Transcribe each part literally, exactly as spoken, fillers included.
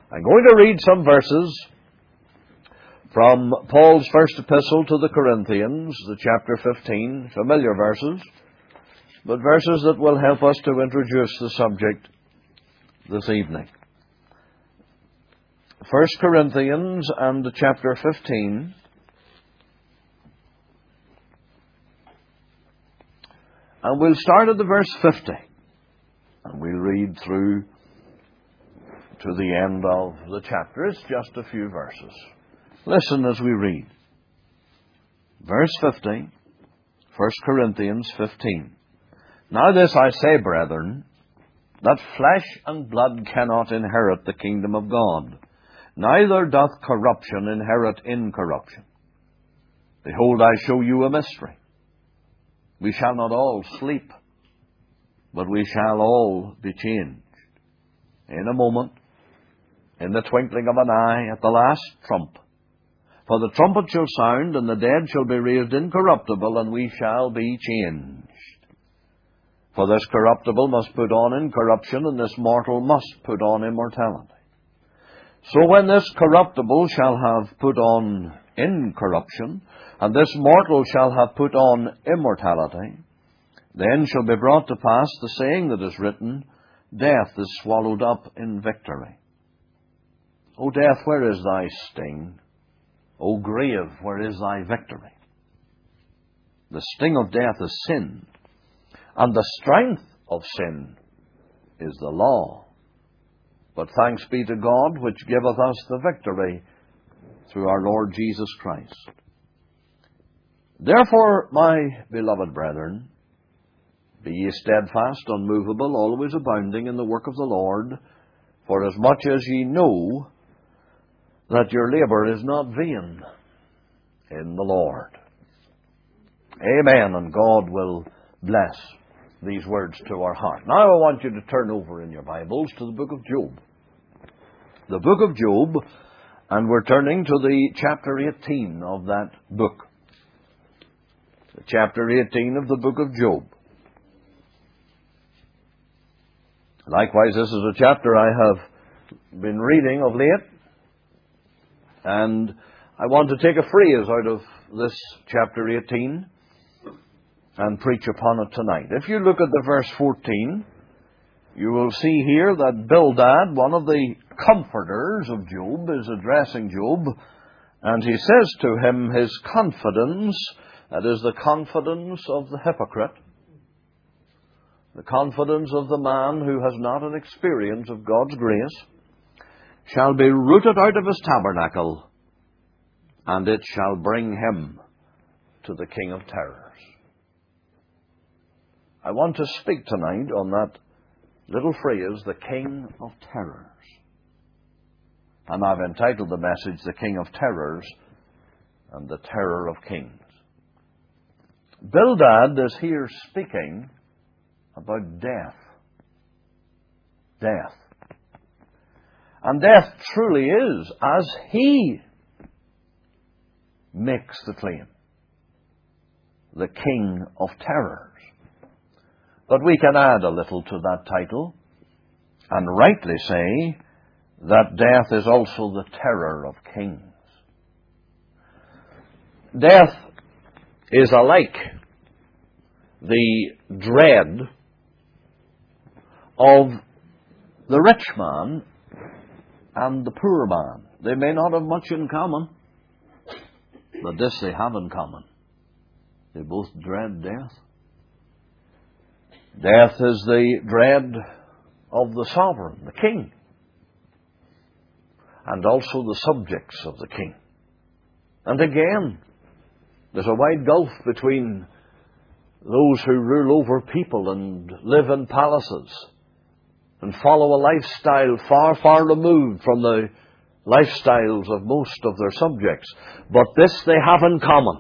I'm going to read some verses from Paul's first epistle to the Corinthians, the chapter fifteen, familiar verses, but verses that will help us to introduce the subject this evening. First Corinthians and chapter fifteen. And we'll start at the verse fifty. And we'll read through to the end of the chapter. It's just a few verses. Listen as we read. Verse fifty, First Corinthians fifteen. Now this I say, brethren, that flesh and blood cannot inherit the kingdom of God, neither doth corruption inherit incorruption. Behold, I show you a mystery. We shall not all sleep, but we shall all be changed. In a moment, in the twinkling of an eye, at the last trump. For the trumpet shall sound, and the dead shall be raised incorruptible, and we shall be changed. For this corruptible must put on incorruption, and this mortal must put on immortality. So when this corruptible shall have put on incorruption, and this mortal shall have put on immortality, then shall be brought to pass the saying that is written, Death is swallowed up in victory. O death, where is thy sting? O grave, where is thy victory? The sting of death is sin, and the strength of sin is the law. But thanks be to God, which giveth us the victory through our Lord Jesus Christ. Therefore, my beloved brethren, be ye steadfast, unmovable, always abounding in the work of the Lord, for as much as ye know that your labour is not vain in the Lord. Amen, and God will bless these words to our heart. Now I want you to turn over in your Bibles to the book of Job. The book of Job, and we're turning to the chapter eighteen of that book. The chapter eighteen of the book of Job. Likewise, this is a chapter I have been reading of late, and I want to take a phrase out of this chapter eighteen and preach upon it tonight. If you look at the verse fourteen, you will see here that Bildad, one of the comforters of Job, is addressing Job, and he says to him his confidence, that is the confidence of the hypocrite, the confidence of the man who has not an experience of God's grace, shall be rooted out of his tabernacle, and it shall bring him to the King of terrors. I want to speak tonight on that little phrase, the King of terrors. And I've entitled the message, The King of Terrors and the Terror of Kings. Bildad is here speaking about death. Death. And death truly is, as he makes the claim, the King of Terrors. But we can add a little to that title and rightly say that death is also the terror of kings. Death is alike the dread of the rich man and the poor man. They may not have much in common, but this they have in common. They both dread death. Death is the dread of the sovereign, the king, and also the subjects of the king. And again, there's a wide gulf between those who rule over people and live in palaces and follow a lifestyle far, far removed from the lifestyles of most of their subjects. But this they have in common.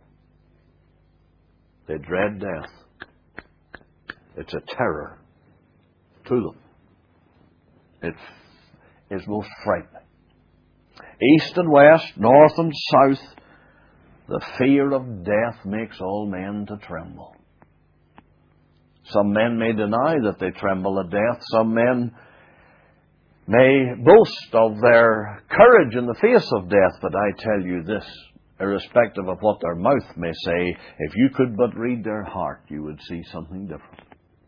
They dread death. It's a terror to them. It is most frightening. East and west, north and south, the fear of death makes all men to tremble. Some men may deny that they tremble at death. Some men may boast of their courage in the face of death, but I tell you this, irrespective of what their mouth may say, if you could but read their heart, you would see something different.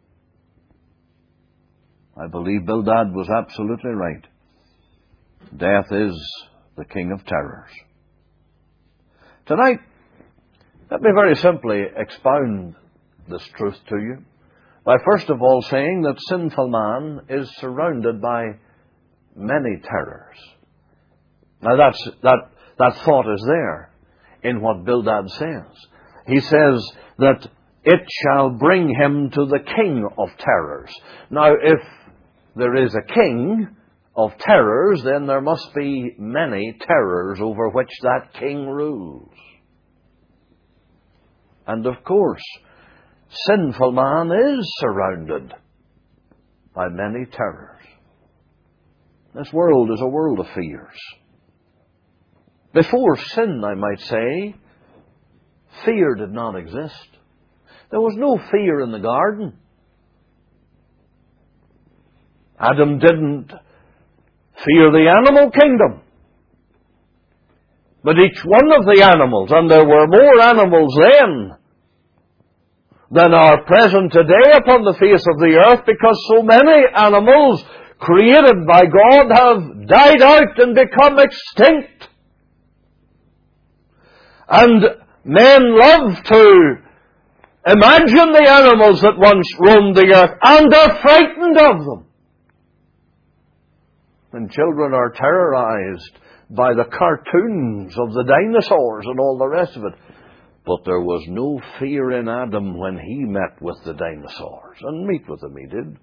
I believe Bildad was absolutely right. Death is the king of terrors. Tonight, let me very simply expound this truth to you by first of all saying that sinful man is surrounded by many terrors. Now that's, that, that thought is there in what Bildad says. He says that it shall bring him to the king of terrors. Now if there is a king of terrors, then there must be many terrors over which that king rules. And of course, sinful man is surrounded by many terrors. This world is a world of fears. Before sin, I might say, fear did not exist. There was no fear in the garden. Adam didn't fear the animal kingdom. But each one of the animals, and there were more animals then than are present today upon the face of the earth, because so many animals created by God have died out and become extinct. And men love to imagine the animals that once roamed the earth, and are frightened of them. And children are terrorized by the cartoons of the dinosaurs and all the rest of it. But there was no fear in Adam when he met with the dinosaurs. And meet with them he did.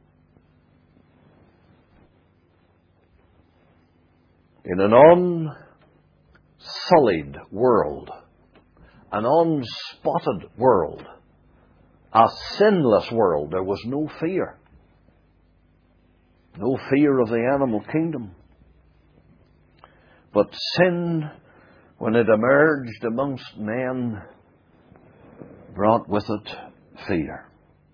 In an unsullied world, an unspotted world, a sinless world, there was no fear. No fear of the animal kingdom. But sin, when it emerged amongst men, brought with it fear.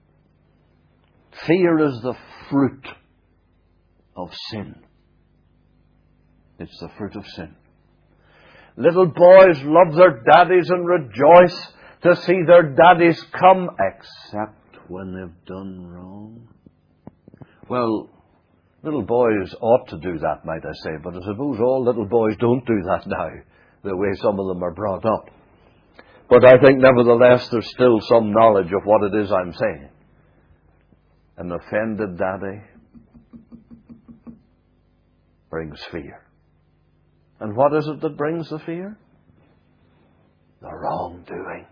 Fear is the fruit of sin. It's the fruit of sin. Little boys love their daddies and rejoice to see their daddies come, except when they've done wrong. Well, little boys ought to do that, might I say, but I suppose all little boys don't do that now, the way some of them are brought up. But I think nevertheless there's still some knowledge of what it is I'm saying. An offended daddy brings fear. And what is it that brings the fear? The wrongdoing.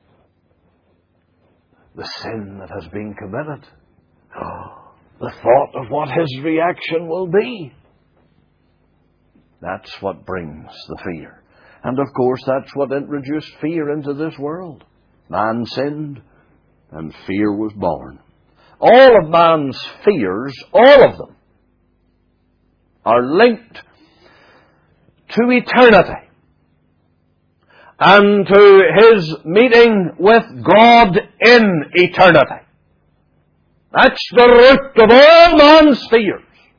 The sin that has been committed. Oh, the thought of what his reaction will be. That's what brings the fear. And of course that's what introduced fear into this world. Man sinned and fear was born. All of man's fears, all of them, are linked to eternity and to his meeting with God in eternity. That's the root of all man's fears.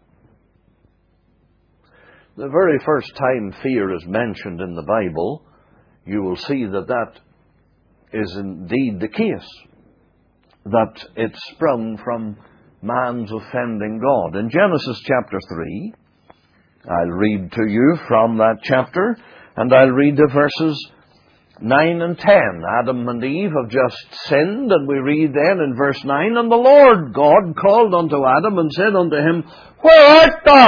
The very first time fear is mentioned in the Bible, you will see that that is indeed the case, that it sprung from man's offending God. In Genesis chapter three, I'll read to you from that chapter, and I'll read the verses nine and ten. Adam and Eve have just sinned, and we read then in verse nine, "And the Lord God called unto Adam and said unto him, Where art thou?"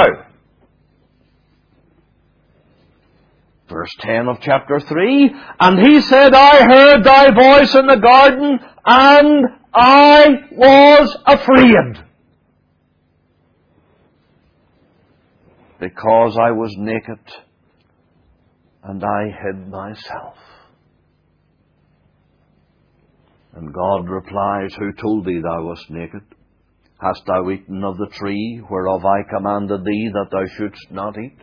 Verse ten of chapter three, "And he said, I heard thy voice in the garden, and I was afraid, because I was naked, and I hid myself." And God replies, "Who told thee thou wast naked? Hast thou eaten of the tree whereof I commanded thee that thou shouldst not eat?"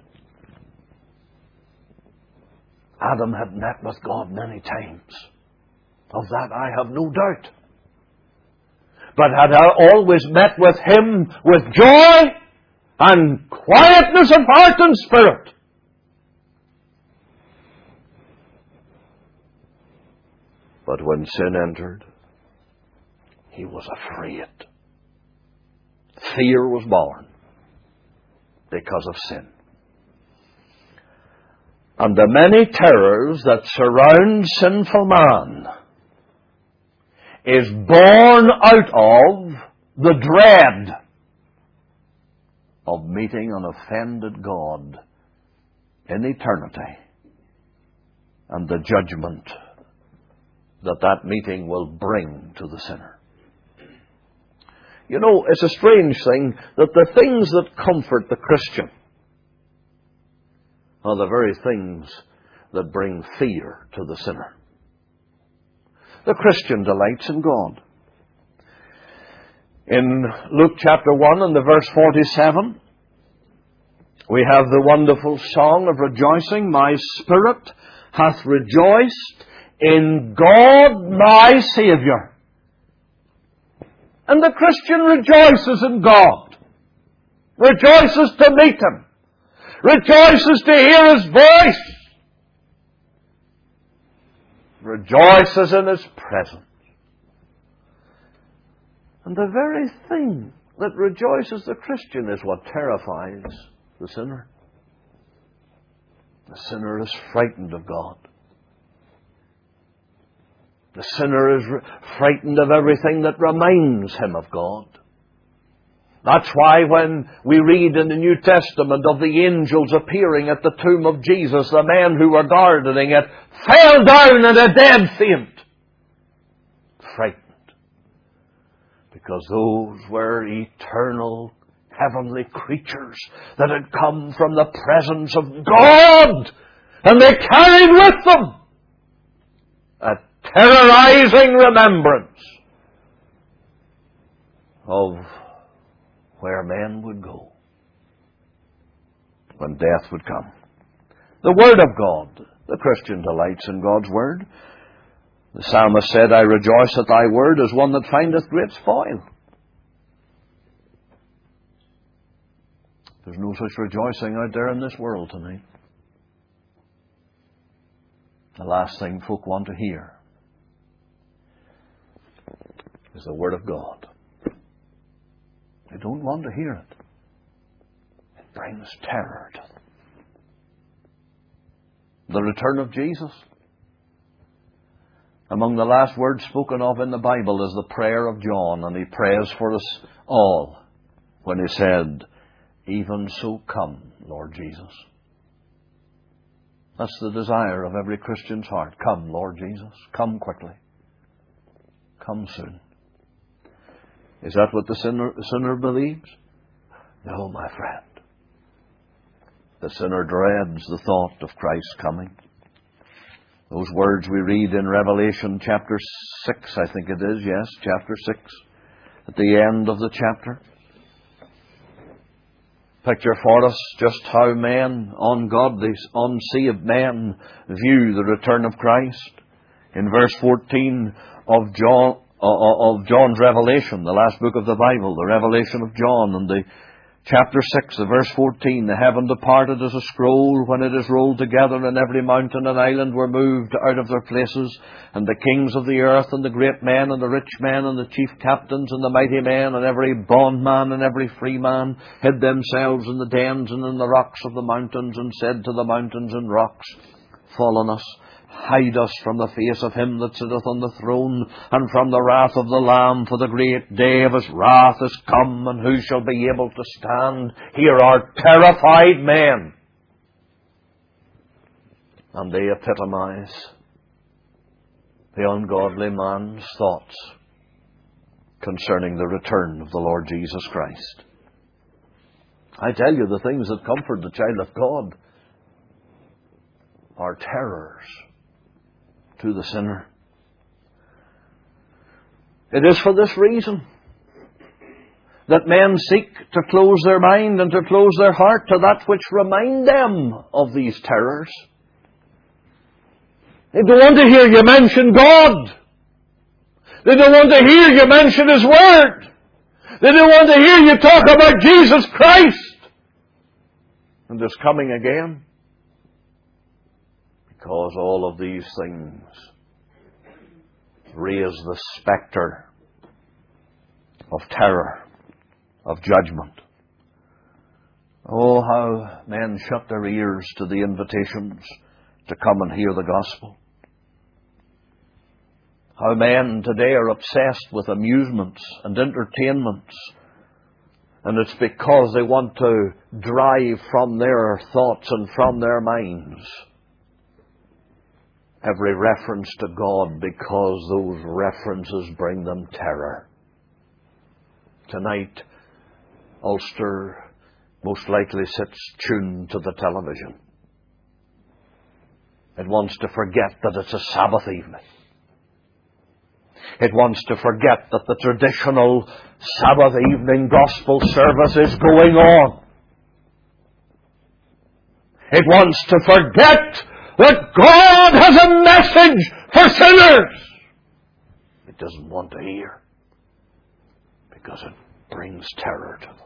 Adam had met with God many times. Of that I have no doubt. But had I always met with him with joy and quietness of heart and spirit. But when sin entered, he was afraid. Fear was born because of sin. And the many terrors that surround sinful man is born out of the dread of meeting an offended God in eternity and the judgment that that meeting will bring to the sinner. You know, it's a strange thing that the things that comfort the Christian are the very things that bring fear to the sinner. The Christian delights in God. In Luke chapter one and the verse forty-seven, we have the wonderful song of rejoicing. My spirit hath rejoiced in God my Saviour. And the Christian rejoices in God, rejoices to meet Him, rejoices to hear His voice, rejoices in His presence. And the very thing that rejoices the Christian is what terrifies the sinner. The sinner is frightened of God. The sinner is frightened of everything that reminds him of God. That's why when we read in the New Testament of the angels appearing at the tomb of Jesus, the men who were guarding it fell down in a dead faint. Frightened. Because those were eternal, heavenly creatures that had come from the presence of God. And they carried with them a terrorizing remembrance of where men would go when death would come. The Word of God. The Christian delights in God's Word. The psalmist said, I rejoice at thy word as one that findeth great spoil. There's no such rejoicing out there in this world tonight. The last thing folk want to hear is the Word of God. They don't want to hear it. It brings terror to them. The return of Jesus. Among the last words spoken of in the Bible is the prayer of John, and he prays for us all when he said, even so come, Lord Jesus. That's the desire of every Christian's heart. Come, Lord Jesus. Come quickly. Come soon. Is that what the sinner, sinner believes? No, my friend. The sinner dreads the thought of Christ's coming. Those words we read in Revelation chapter six, I think it is, yes, chapter six, at the end of the chapter. Picture for us just how men, ungodly, unsaved men, view the return of Christ. In verse fourteen of John, of John's Revelation, the last book of the Bible, the Revelation of John, and the chapter six, the verse fourteen, the heaven departed as a scroll when it is rolled together, and every mountain and island were moved out of their places, and the kings of the earth, and the great men, and the rich men, and the chief captains, and the mighty men, and every bondman, and every free man, hid themselves in the dens and in the rocks of the mountains, and said to the mountains and rocks, fall on us, hide us from the face of him that sitteth on the throne, and from the wrath of the Lamb, for the great day of his wrath is come, and who shall be able to stand? Here are terrified men. And they epitomize the ungodly man's thoughts concerning the return of the Lord Jesus Christ. I tell you, the things that comfort the child of God are terrors to the sinner. It is for this reason that men seek to close their mind and to close their heart to that which remind them of these terrors. They don't want to hear you mention God. They don't want to hear you mention His Word. They don't want to hear you talk about Jesus Christ. and is coming again. Because all of these things raise the spectre of terror, of judgment. Oh, how men shut their ears to the invitations to come and hear the gospel. How men today are obsessed with amusements and entertainments. And it's because they want to drive from their thoughts and from their minds every reference to God, because those references bring them terror. Tonight, Ulster most likely sits tuned to the television. It wants to forget that it's a Sabbath evening. It wants to forget that the traditional Sabbath evening gospel service is going on. It wants to forget that God has a message for sinners. It doesn't want to hear, because it brings terror to them.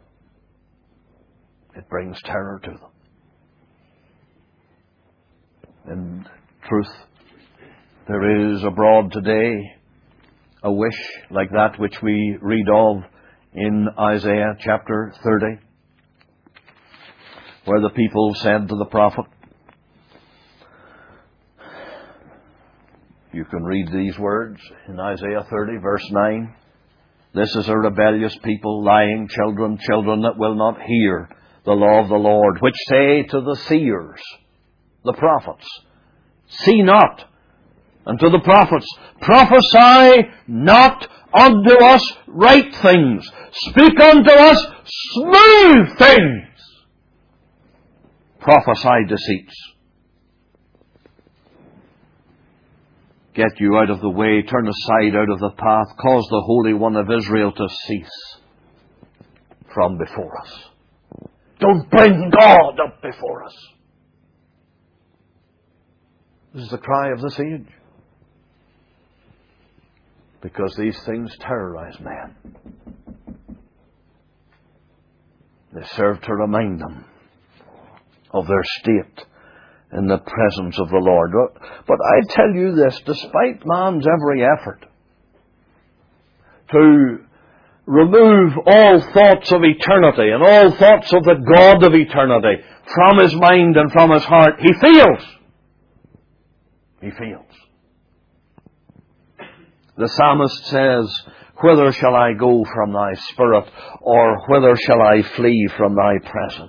It brings terror to them. In truth, there is abroad today a wish like that which we read of in Isaiah chapter thirty, where the people said to the prophet, you can read these words in Isaiah thirty, verse nine. This is a rebellious people, lying children, children that will not hear the law of the Lord, which say to the seers, the prophets, see not, and to the prophets, prophesy not unto us right things, speak unto us smooth things, prophesy deceits. Get you out of the way, turn aside out of the path, cause the Holy One of Israel to cease from before us. Don't bring God up before us. This is the cry of this age. Because these things terrorize men. They serve to remind them of their state in the presence of the Lord. But I tell you this, despite man's every effort to remove all thoughts of eternity and all thoughts of the God of eternity from his mind and from his heart, he fails. He fails. The psalmist says, whither shall I go from thy spirit, or whither shall I flee from thy presence?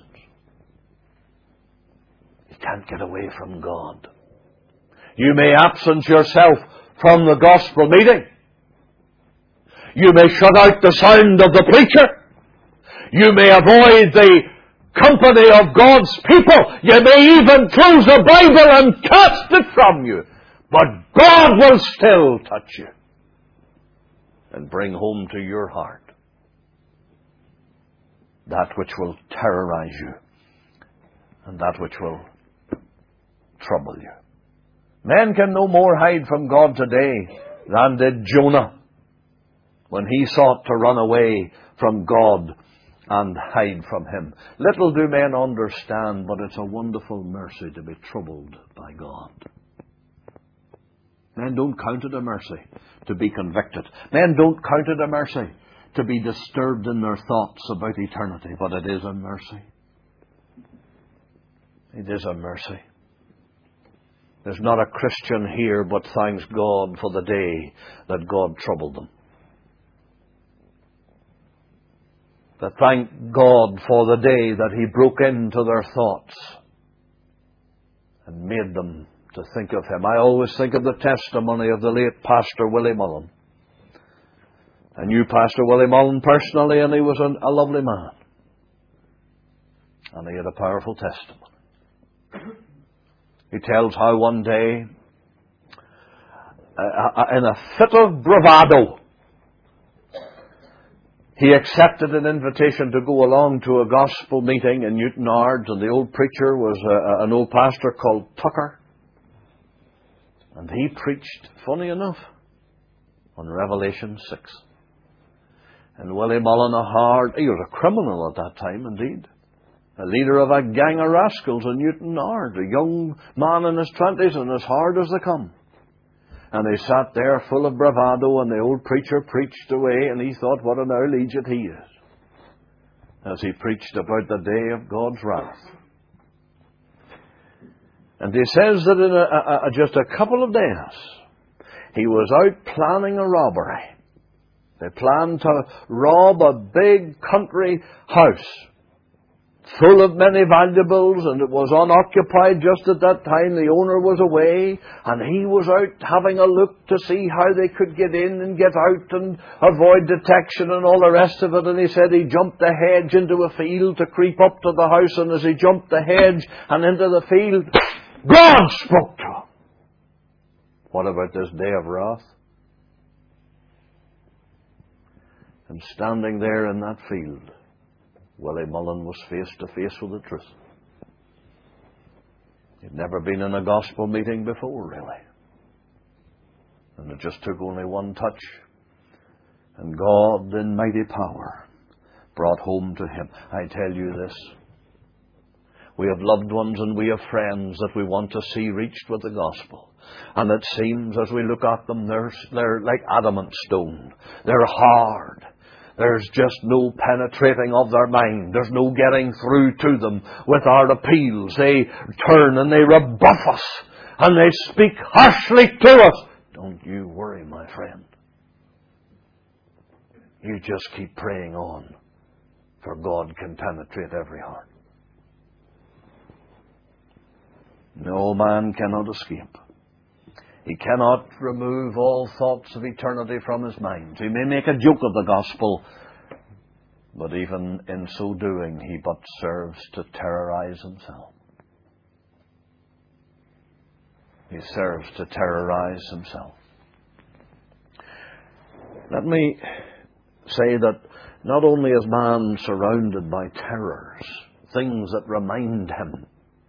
You can't get away from God. You may absent yourself from the gospel meeting. You may shut out the sound of the preacher. You may avoid the company of God's people. You may even close the Bible and cast it from you. But God will still touch you and bring home to your heart that which will terrorize you and that which will trouble you. Men can no more hide from God today than did Jonah when he sought to run away from God and hide from him. Little do men understand, but it's a wonderful mercy to be troubled by God. Men don't count it a mercy to be convicted. Men don't count it a mercy to be disturbed in their thoughts about eternity, but it is a mercy. It is a mercy. There's not a Christian here but thanks God for the day that God troubled them. That thank God for the day that He broke into their thoughts and made them to think of Him. I always think of the testimony of the late Pastor Willie Mullen. I knew Pastor Willie Mullen personally, and he was an, a lovely man. And he had a powerful testimony. He tells how one day, uh, in a fit of bravado, he accepted an invitation to go along to a gospel meeting in Newtownards, and the old preacher was a, an old pastor called Tucker. And he preached, funny enough, on Revelation six. And Willie Mullen, a hard, he was a criminal at that time indeed. a leader of a gang of rascals in Newton Nard, a young man in his twenties and as hard as they come. And he sat there full of bravado, and the old preacher preached away, and he thought what an early idiot he is, as he preached about the day of God's wrath. And he says that in a, a, a, just a couple of days, he was out planning a robbery. They planned to rob a big country house full of many valuables, and it was unoccupied just at that time. The owner was away, and he was out having a look to see how they could get in and get out and avoid detection and all the rest of it. And he said he jumped the hedge into a field to creep up to the house, and as he jumped the hedge and into the field, God spoke to him. What about this day of wrath? And standing there in that field, Willie Mullen was face to face with the truth. He'd never been in a gospel meeting before, really. And it just took only one touch, and God, in mighty power, brought home to him. I tell you this, we have loved ones and we have friends that we want to see reached with the gospel. And it seems as we look at them, they're, they're like adamant stone. They're hard. There's just no penetrating of their mind. There's no getting through to them with our appeals. They turn and they rebuff us, and they speak harshly to us. Don't you worry, my friend. You just keep praying on, for God can penetrate every heart. No man cannot escape. He cannot remove all thoughts of eternity from his mind. He may make a joke of the gospel, but even in so doing, he but serves to terrorize himself. He serves to terrorize himself. Let me say that not only is man surrounded by terrors, things that remind him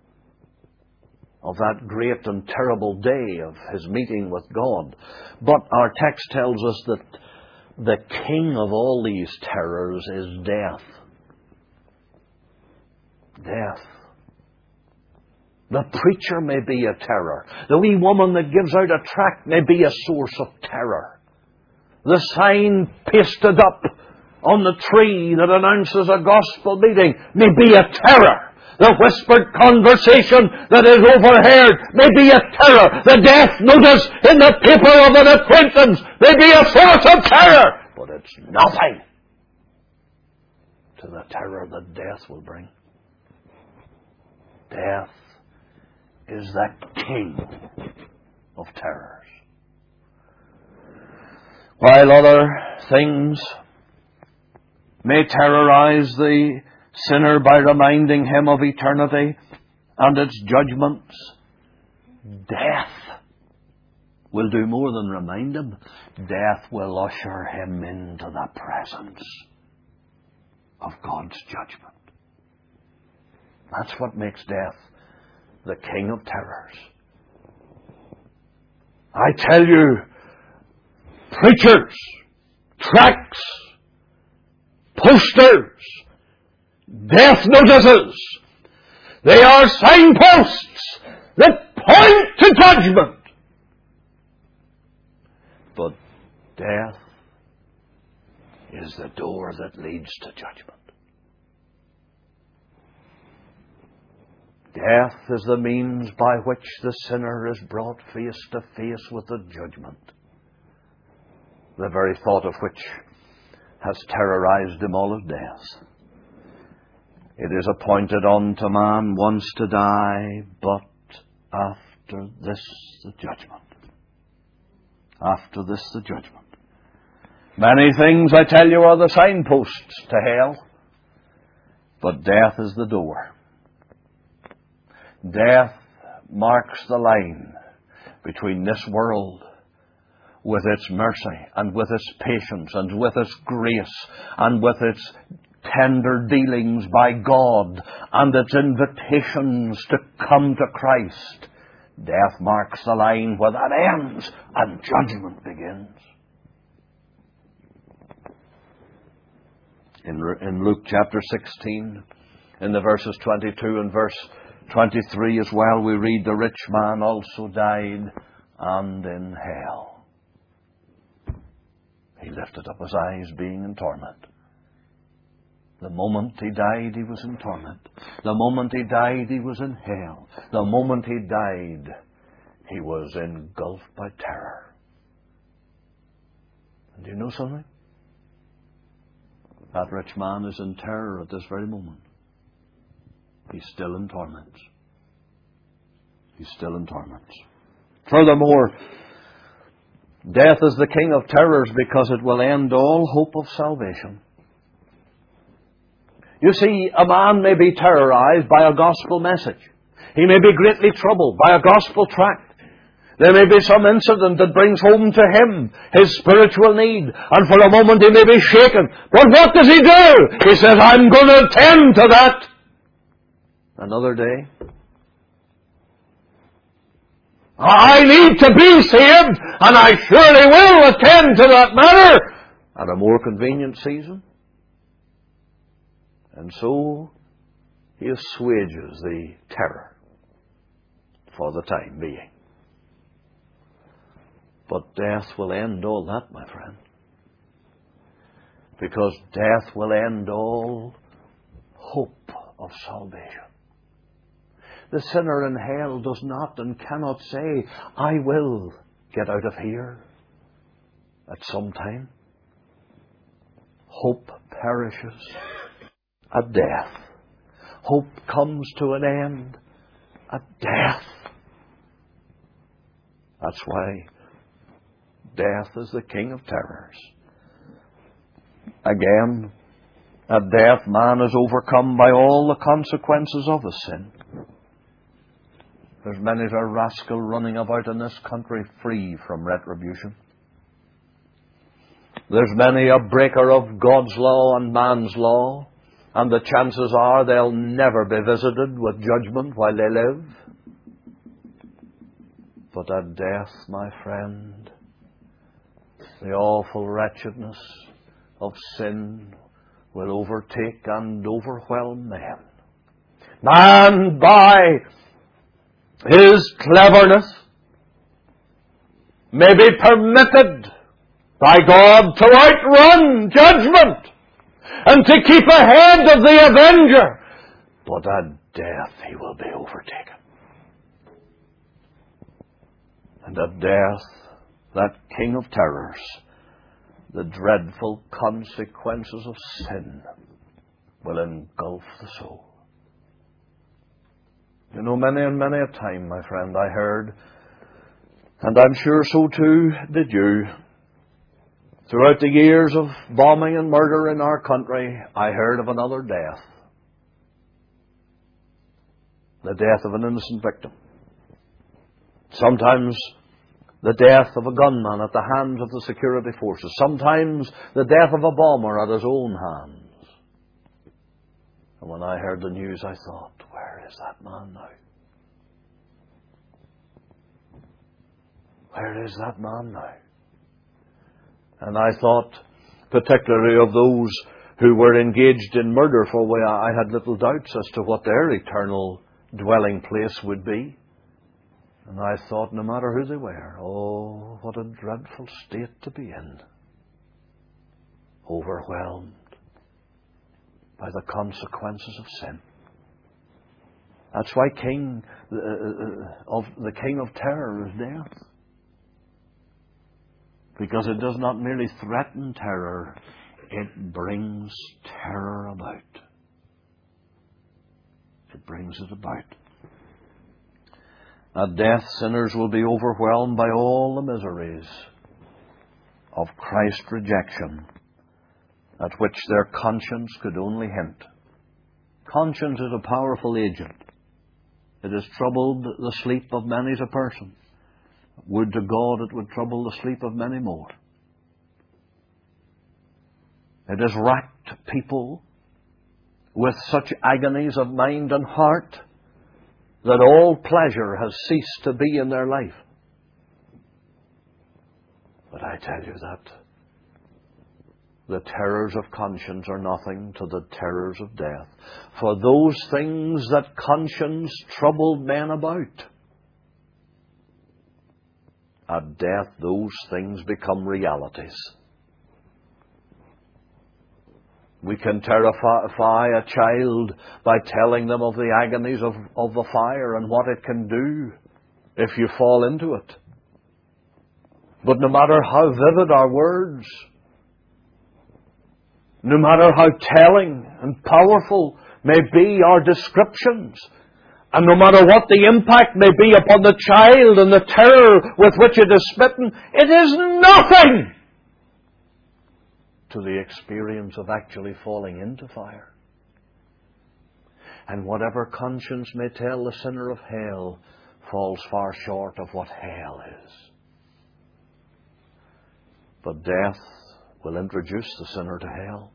of that great and terrible day of his meeting with God, but our text tells us that the king of all these terrors is death. Death. The preacher may be a terror. The wee woman that gives out a tract may be a source of terror. The sign pasted up on the tree that announces a gospel meeting may be a terror. The whispered conversation that is overheard may be a terror. The death notice in the paper of an acquaintance may be a source of terror. But it's nothing to the terror that death will bring. Death is the king of terrors. While other things may terrorize the sinner by reminding him of eternity and its judgments, death will do more than remind him. Death will usher him into the presence of God's judgment. That's what makes death the king of terrors. I tell you, preachers, tracts, posters, death notices, they are signposts that point to judgment. But death is the door that leads to judgment. Death is the means by which the sinner is brought face to face with the judgment, the very thought of which has terrorized him all his days. It is appointed unto man once to die, but after this the judgment. After this the judgment. Many things, I tell you, are the signposts to hell, but death is the door. Death marks the line between this world with its mercy and with its patience and with its grace and with its tender dealings by God and its invitations to come to Christ. Death marks the line where that ends and judgment begins. In, in Luke chapter sixteen, In the verses twenty-two and verse twenty-three as well, we read, the rich man also died, and in hell he lifted up his eyes, being in torment. The moment he died, he was in torment. The moment he died, he was in hell. The moment he died, he was engulfed by terror. And do you know something? That rich man is in terror at this very moment. He's still in torments. He's still in torments. Furthermore, death is the king of terrors because it will end all hope of salvation. You see, a man may be terrorized by a gospel message. He may be greatly troubled by a gospel tract. There may be some incident that brings home to him his spiritual need, and for a moment he may be shaken. But what does he do? He says, I'm going to attend to that. Another day, I need to be saved, and I surely will attend to that matter at a more convenient season. And so he assuages the terror for the time being. But death will end all that, my friend. Because death will end all hope of salvation. The sinner in hell does not and cannot say, I will get out of here at some time. Hope perishes at death. Hope comes to an end at death. That's why death is the king of terrors. Again, at death, man is overcome by all the consequences of his sin. There's many a rascal running about in this country free from retribution. There's many a breaker of God's law and man's law, and the chances are they'll never be visited with judgment while they live. But at death, my friend, the awful wretchedness of sin will overtake and overwhelm men. Man, by his cleverness, may be permitted by God to outrun judgment and to keep ahead of the avenger. But at death he will be overtaken. And at death, that king of terrors, the dreadful consequences of sin will engulf the soul. You know, many and many a time, my friend, I heard, and I'm sure so too did you, throughout the years of bombing and murder in our country, I heard of another death. The death of an innocent victim. Sometimes the death of a gunman at the hands of the security forces. Sometimes the death of a bomber at his own hands. And when I heard the news, I thought, where is that man now? Where is that man now? And I thought particularly of those who were engaged in murder, for I had little doubts as to what their eternal dwelling place would be. And I thought, no matter who they were, oh, what a dreadful state to be in. Overwhelmed by the consequences of sin. That's why King uh, of the King of Terror is death. Because it does not merely threaten terror, it brings terror about. It brings it about. At death, sinners will be overwhelmed by all the miseries of Christ's rejection, at which their conscience could only hint. Conscience is a powerful agent. It has troubled the sleep of many a person. Would to God it would trouble the sleep of many more. It has racked people with such agonies of mind and heart that all pleasure has ceased to be in their life. But I tell you that The terrors of conscience are nothing to the terrors of death. For those things that conscience troubled men about, at death those things become realities. We can terrify a child by telling them of the agonies of, of the fire and what it can do if you fall into it. But no matter how vivid our words, no matter how telling and powerful may be our descriptions, and no matter what the impact may be upon the child and the terror with which it is smitten, it is nothing to the experience of actually falling into fire. And whatever conscience may tell the sinner of hell falls far short of what hell is. But death will introduce the sinner to hell.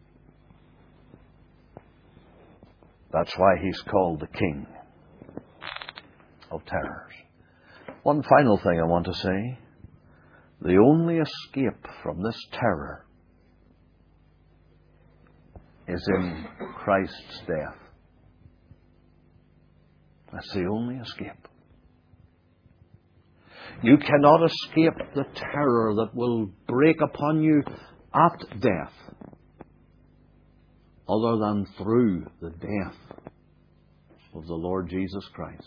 That's why he's called the King of Terrors. One final thing I want to say. The only escape from this terror is in Christ's death. That's the only escape. You cannot escape the terror that will break upon you at death other than through the death of the Lord Jesus Christ.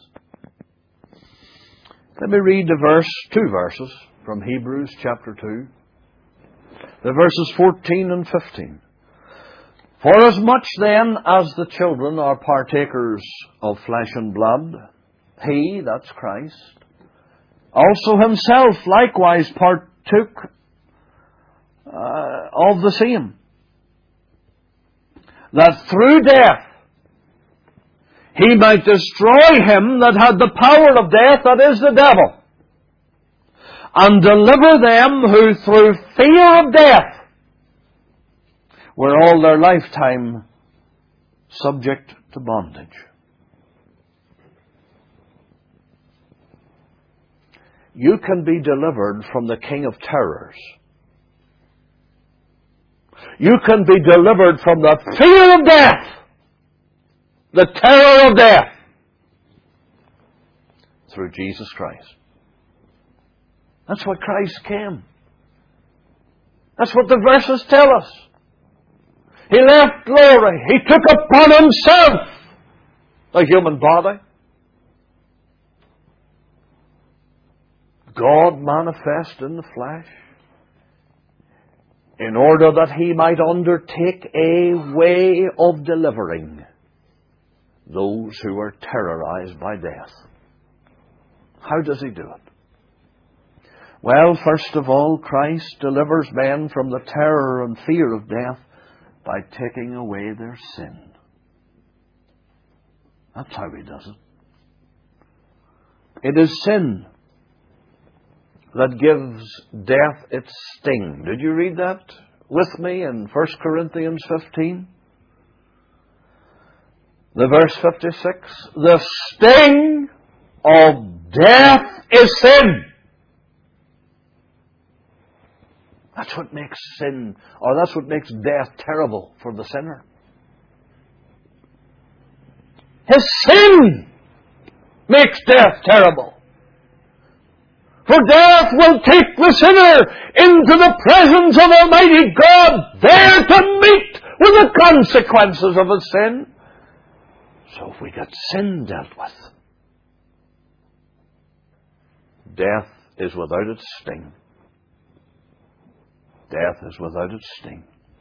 Let me read the verse, two verses from Hebrews chapter two. The verses fourteen and fifteen. Forasmuch then as the children are partakers of flesh and blood, he, that's Christ, also himself likewise partook uh, of the same, that through death he might destroy him that had the power of death, that is the devil, and deliver them who through fear of death were all their lifetime subject to bondage. You can be delivered from the king of terrors. You can be delivered from the fear of death, the terror of death, through Jesus Christ. That's why Christ came. That's what the verses tell us. He left glory. He took upon himself a human body. God manifest in the flesh, in order that he might undertake a way of delivering those who are terrorized by death. How does he do it? Well, first of all, Christ delivers men from the terror and fear of death by taking away their sin. That's how he does it. It is sin that gives death its sting. Did you read that with me in First Corinthians fifteen? The verse fifty-six. The sting of death is sin. That's what makes sin, or that's what makes death terrible for the sinner. His sin makes death terrible. For death will take the sinner into the presence of Almighty God, there to meet with the consequences of his sin. So if we get sin dealt with, death is without its sting. Death is without its sting.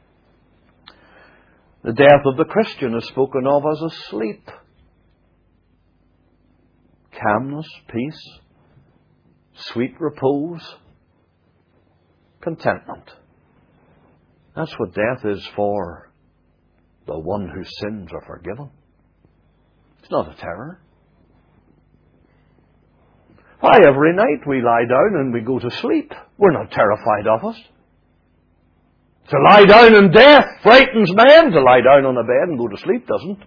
The death of the Christian is spoken of as a sleep. Calmness, peace, sweet repose, contentment. That's what death is for the one whose sins are forgiven. It's not a terror. Why, every night we lie down and we go to sleep. We're not terrified of it. To lie down in death frightens man. To lie down on a bed and go to sleep doesn't.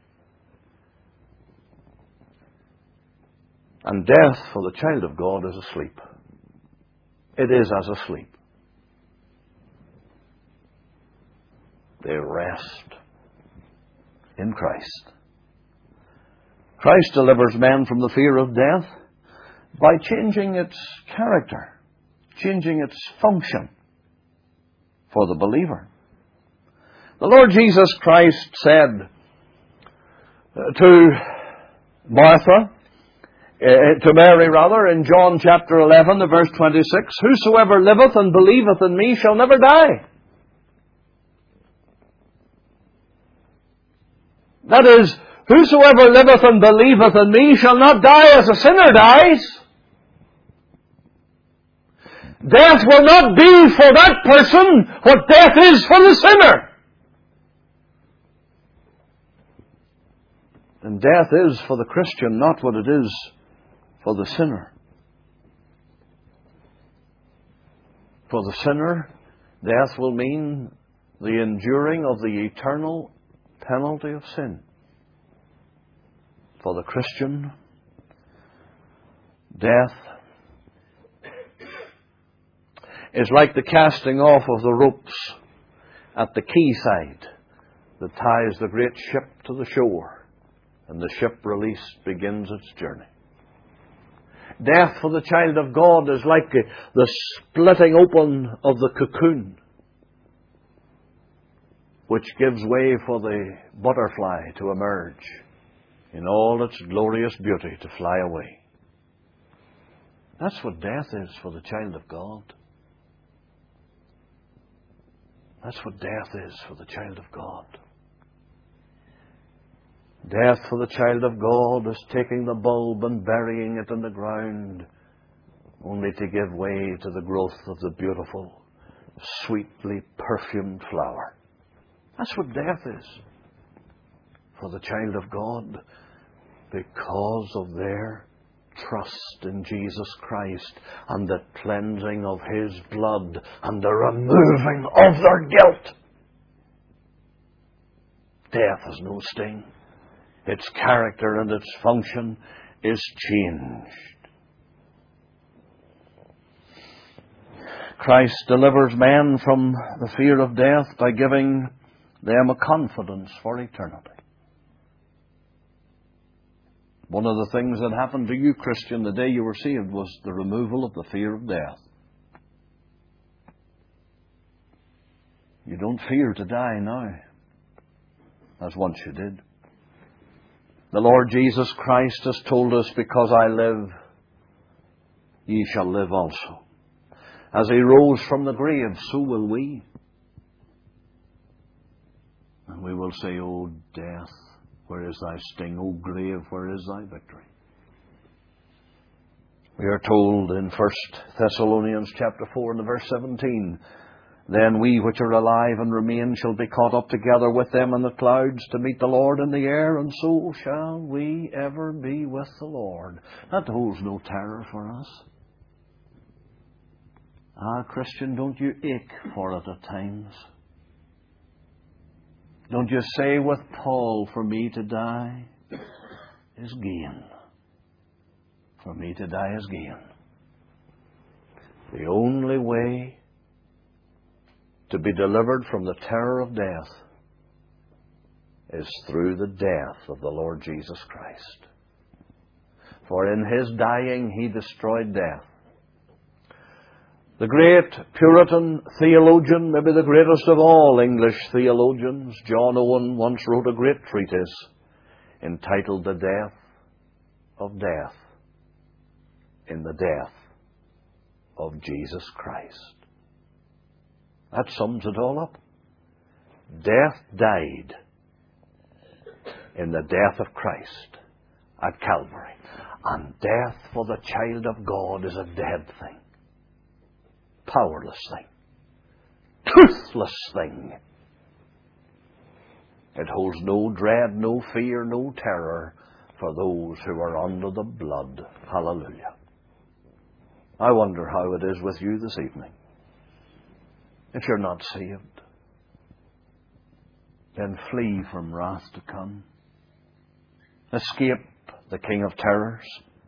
And death for the child of God is asleep. It is as asleep. They rest in Christ. Christ delivers man from the fear of death by changing its character, changing its function for the believer. The Lord Jesus Christ said to Martha, uh, to Mary rather, in John chapter eleven, the verse twenty-six, "Whosoever liveth and believeth in me shall never die." That is, whosoever liveth and believeth in me shall not die as a sinner dies. Death will not be for that person what death is for the sinner. And death is for the Christian not what it is for the sinner. For the sinner, death will mean the enduring of the eternal penalty of sin. For the Christian, death is like the casting off of the ropes at the quayside that ties the great ship to the shore, and the ship released begins its journey. Death for the child of God is like the splitting open of the cocoon, which gives way for the butterfly to emerge in all its glorious beauty to fly away. That's what death is for the child of God. That's what death is for the child of God. Death for the child of God is taking the bulb and burying it in the ground, only to give way to the growth of the beautiful, sweetly perfumed flower. That's what death is for the child of God, because of their trust in Jesus Christ and the cleansing of His blood and the removing of their guilt. Death has no sting. Its character and its function is changed. Christ delivers men from the fear of death by giving them a confidence for eternity. One of the things that happened to you, Christian, the day you were saved was the removal of the fear of death. You don't fear to die now, as once you did. The Lord Jesus Christ has told us, "Because I live, ye shall live also." As He rose from the grave, so will we. And we will say, "O death, where is thy sting? O grave, where is thy victory?" We are told in First Thessalonians chapter four and verse seventeen, "Then we which are alive and remain shall be caught up together with them in the clouds to meet the Lord in the air, and so shall we ever be with the Lord." That holds no terror for us. Ah, Christian, don't you ache for it at times? Don't you say with Paul, "For me to die is gain. For me to die is gain." The only way to be delivered from the terror of death is through the death of the Lord Jesus Christ. For in His dying He destroyed death. The great Puritan theologian, maybe the greatest of all English theologians, John Owen, once wrote a great treatise entitled "The Death of Death in the Death of Jesus Christ." That sums it all up. Death died in the death of Christ at Calvary. And death for the child of God is a dead thing. Powerless thing. Toothless thing. It holds no dread, no fear, no terror for those who are under the blood. Hallelujah. I wonder how it is with you this evening. If you're not saved, then flee from wrath to come. Escape the King of Terrors.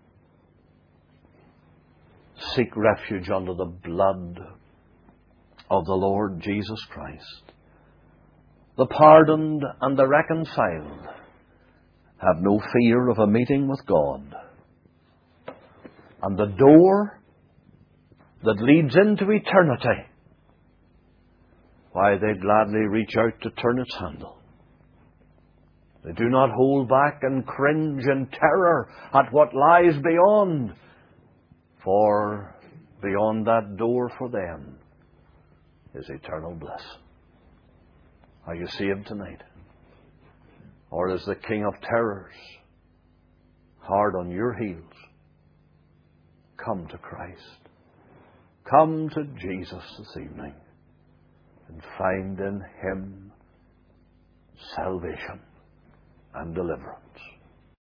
Seek refuge under the blood of the Lord Jesus Christ. the pardoned and the reconciled have no fear of a meeting with God. And the door that leads into eternity, why, they gladly reach out to turn its handle. They do not hold back and cringe in terror at what lies beyond, for beyond that door for them is eternal bliss. Are you saved tonight? Or is the king of terrors hard on your heels? Come to Christ. Come to Jesus this evening and find in Him salvation and deliverance.